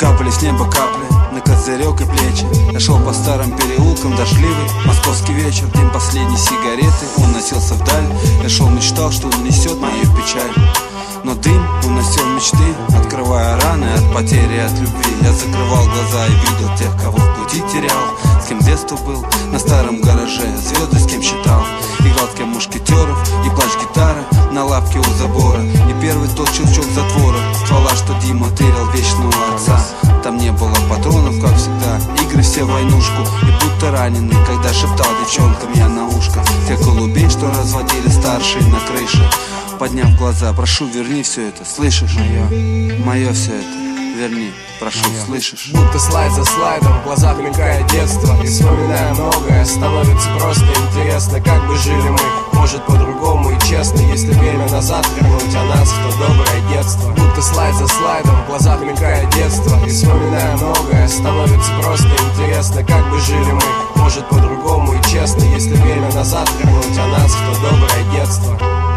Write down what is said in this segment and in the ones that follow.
Капали с неба капли на козырек и плечи. Я шел по старым переулкам, дождливый московский вечер, дым последней сигареты, он носился вдаль. Я шел, мечтал, что он несет мою печаль. Но дым уносил мечты, открывая раны от потери, от любви. Я закрывал глаза и видел тех, кого в пути терял, с кем в детстве был на старом гараже, звезды с кем считал. Играл с кем мушкетеров и плач гитары на лавке у забора. И первый тот щелчок затвора ствола, что Дима тырил вечного отца. Там не было патронов, как всегда, игры все в войнушку. И будто раненый, когда шептал девчонкам я на ушко тех голубей, что разводили старшие на крыше. Подняв глаза, прошу, верни все это, слышишь? Мое все это, верни, прошу, слышишь? Будто слайд за слайдом, в глазах мелькает детство. И вспоминая многое, становится просто интересно, как бы жили мы, может по-другому и честно, если время назад вернуть, а нас в то доброе детство. Будто слайд за слайдом, в глазах мелькает детство. И вспоминая многое, становится просто интересно, как бы жили мы, может по-другому и честно, если время назад вернуть, а нас в то доброе детство.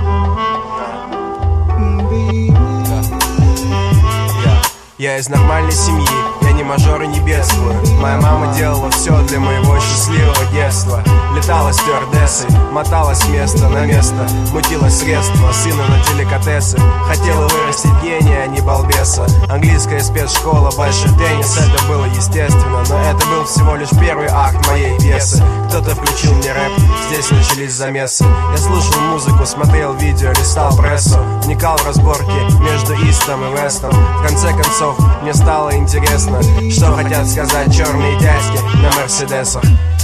Я из нормальной семьи, я не мажор и не бедствую. Моя мама делала все для моего счастливого детства. Летала стюардессой, моталась с места на место, мутила средства, сына на деликатесы. Хотела вырастить гения, а не балбеса. Английская спецшкола, большой теннис, это было естественно. Но это был всего лишь первый акт моей пьесы. Кто-то включил мне рэп, здесь начались замесы. Я слушал музыку, смотрел видео, листал прессу, вникал в разборки между Истом и Вестом. В конце концов, мне стало интересно, что хотят сказать черные дядьки на мерседесах.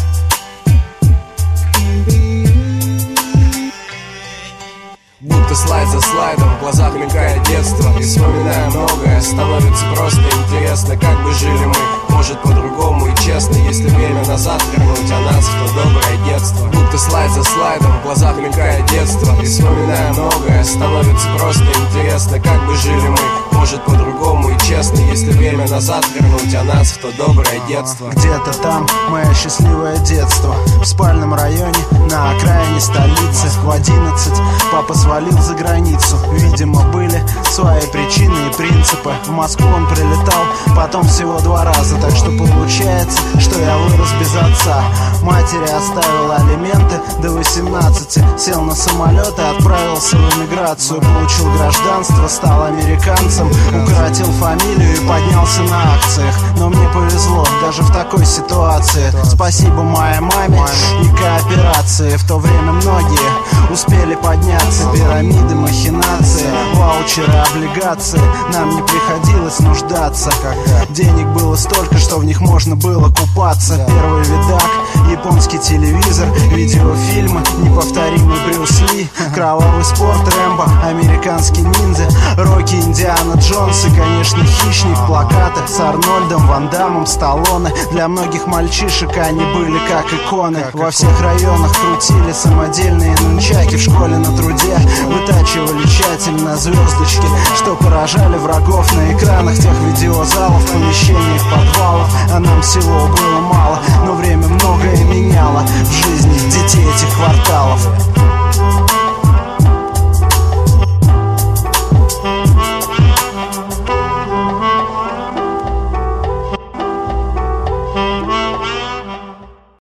Будто слайд за слайдом, в глазах мелькает детство. И вспоминая многое, становится просто интересно, как бы жили мы, может по-другому и честно, если время назад вернуть, а нас в то доброе детство. Будто слайд за слайдом, в глазах мелькает детство. И вспоминая многое, становится просто интересно, как бы жили мы, может по-другому и честно, если время назад вернуть, а нас в то доброе детство. Где-то там мое счастливое детство, в спальном районе на окраине столицы. В 11 папа свалил за границу. Видимо, были свои причины и принципы. В Москву он прилетал потом всего 2 раза. Так что получается, что я вырос без отца. Матери оставил алименты до 18. Сел на самолет и отправился в эмиграцию. Получил гражданство, стал американцем, укоротил фамилию и поднялся на акциях. Но мне повезло даже в такой ситуации. Спасибо моей маме и кооперации. В то время многие успели подняться. Пирамиды, махинации, ваучеры, облигации. Нам не приходилось нуждаться. Денег было столько, что в них можно было купаться. Первый видак, японский телевизор, видеофильмы, неповторимый Брюс Ли, кровавый спорт, Рэмбо, американский ниндзя, Рокки, Индиана Джонс и, конечно, Хищник, плакаты с Арнольдом, Ван Даммом, Сталлоне. Для многих мальчишек они были как иконы. Во всех районах крутили самодельные нунчаки. В школе на труде вытачивали тщательно звездочки, что поражали врагов на экранах тех видеозалов, помещениях, подвалов. А нам всего было мало, но время многое меняло в жизни детей этих кварталов.